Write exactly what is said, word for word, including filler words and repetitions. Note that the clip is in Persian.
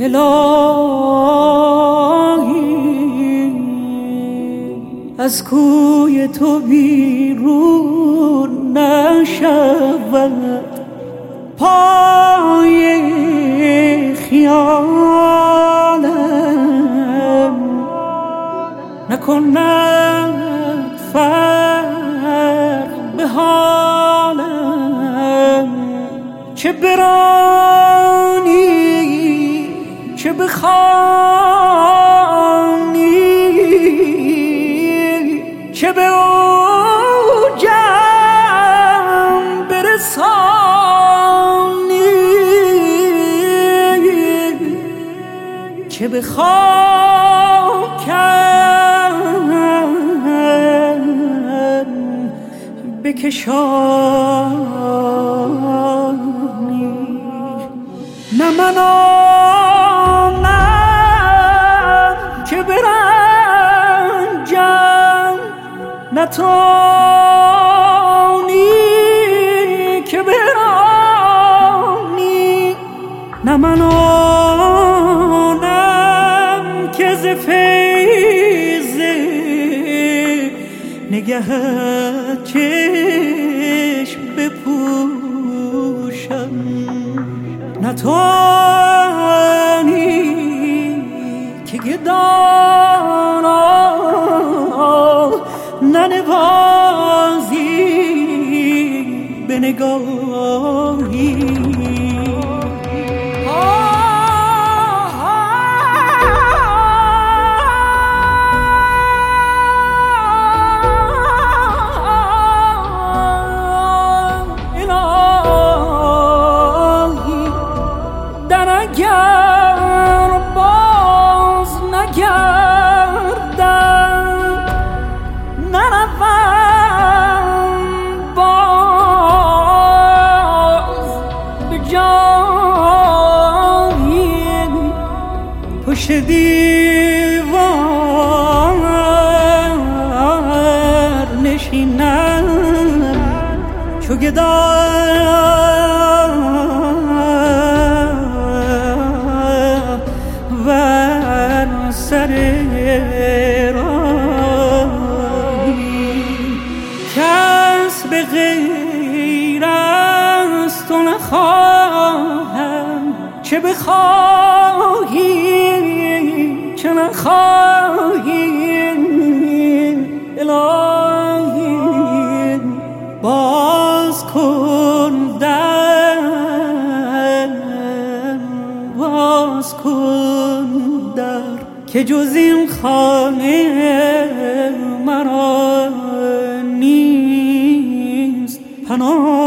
الهی از کوی تو بیرون نشود پای خیالم، نکند فرق به حالم، چه برانی چه بخوانی، چه به اوجم برسانی، چه به خاکم بکشانی. نه من آنم که برنجم، نه تو آنی که برانی، نه من آنم که ز فیض نگهت چشم بپوشم، نه تو آنی که گدانا ننوازی به نگاهی. اگر باز نگردم، نروم باز به جایی، پشت دیوار نشینم چو گدا سر راهی، کس به غیر از تو نخواهم، چه بخواهی چه نخواهی. الهی باز کن در، باز کن در، که جز این خانه مرا نیست پناه.